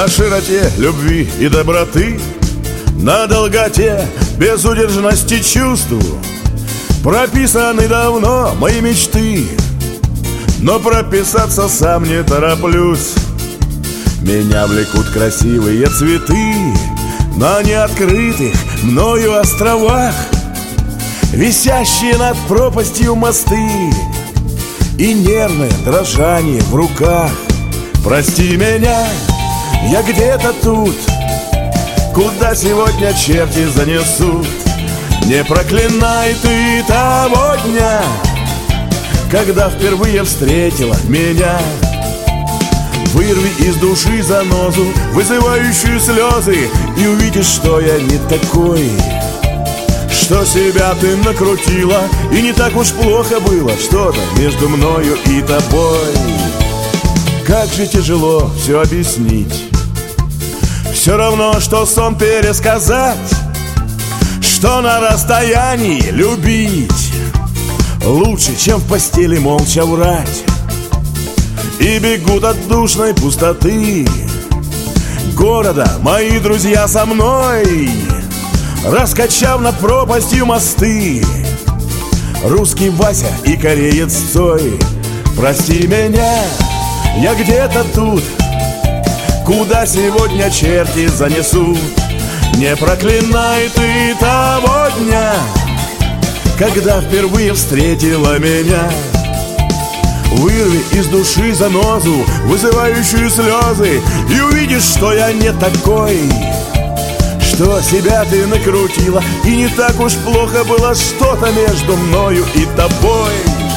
широте любви и доброты, на долготе безудержности чувств прописаны давно мои мечты. Но прописаться сам не тороплюсь. Меня влекут красивые цветы на неоткрытых мною островах, висящие над пропастью мосты, и нервное дрожание в руках. Прости меня, я где-то тут, куда сегодня черти занесут. Не проклинай ты того дня, когда впервые встретила меня. Вырви из души занозу, вызывающую слезы, и увидишь, что я не такой, что себя ты накрутила, и не так уж плохо было что-то между мною и тобой. Как же тяжело все объяснить, все равно, что сон пересказать, что на расстоянии любить лучше, чем в постели молча врать. И бегут от душной пустоты города мои друзья со мной, раскачав над пропастью мосты. Русский Вася и кореец Цой. Прости меня, я где-то тут, куда сегодня черти занесут. Не проклинай ты того дня, когда впервые встретила меня. Вырви из души занозу, вызывающую слезы, и увидишь, что я не такой, что себя ты накрутила, и не так уж плохо было что-то между мною и тобой.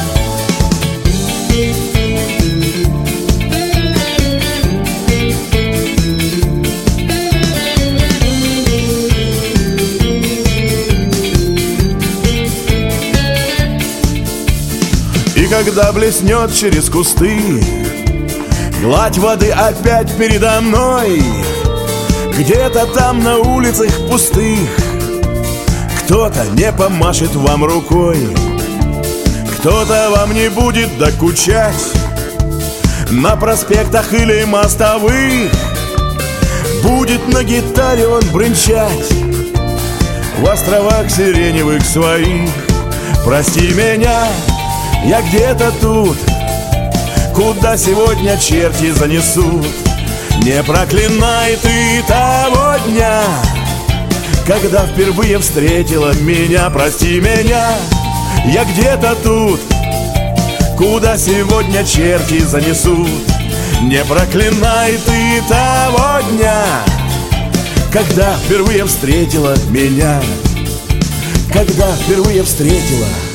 И когда блеснет через кусты гладь воды опять передо мной, где-то там на улицах пустых кто-то не помашет вам рукой, кто-то вам не будет докучать на проспектах или мостовых. Будет на гитаре он бренчать в островах сиреневых своих. Прости меня, я где-то тут, куда сегодня черти занесут. Не проклинай ты того дня, когда впервые встретила меня. Прости меня, я где-то тут, куда сегодня черти занесут. Не проклинай ты того дня, когда впервые встретила меня. Когда впервые встретила